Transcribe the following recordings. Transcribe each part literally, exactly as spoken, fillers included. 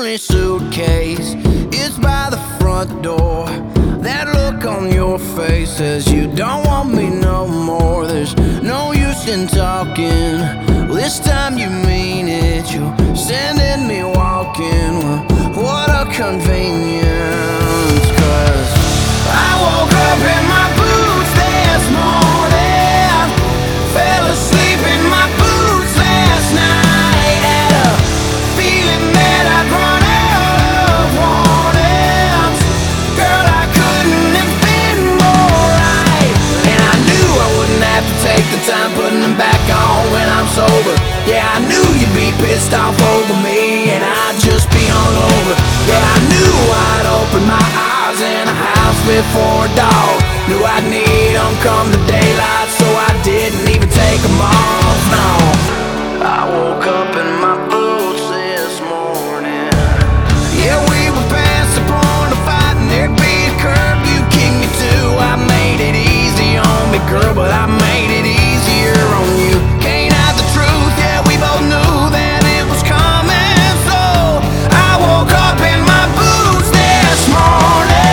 empty suitcase, it's by the front door. That look on your face says you don't want me no more. There's no use in talking, well, this time you mean it. You're sending me walking, well, what a convenience. Cause I woke up in my boots this morning, fell asleep in my boots last night, had a feeling that I'd run out of warnings. Girl, I couldn't have been more right, and I knew I wouldn't have to take the time putting them back on when I'm sober. Yeah, I knew you'd be pissed off over me, and I'd just be hungover. Yeah, I knew I'd open my eyes in a house before dark. Knew I'd need them come the daylight, so I didn't even take them off, no. I woke up in my boots this morning. Yeah, we were past the point of fighting. There'd be a curb you kicked me to. I made it easy on me, girl, but I made it easier on you. Can't hide the truth, yeah, we both knew that it was coming. So I woke up in my boots this morning.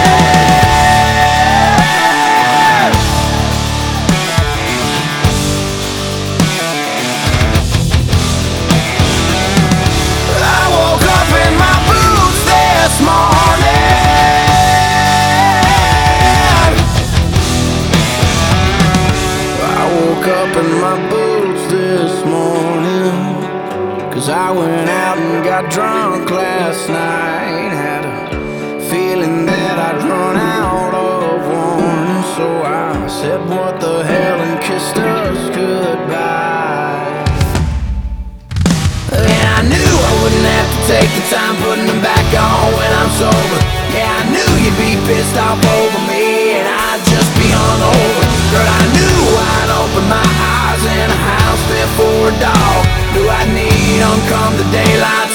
I woke up in my boots this morning. I woke up in my boots this morning, cause I went out and got drunk last night. Had a feeling that I'd run out of warning, so I said what the hell and kissed us goodbye. And I knew I wouldn't have to take the time putting them back on when I'm sober. Yeah, I knew you'd be pissed off over me, and I'd just be hungover. Girl, I knew I'd open my eyes in a house before dark. Knew I'd need them come the daylight,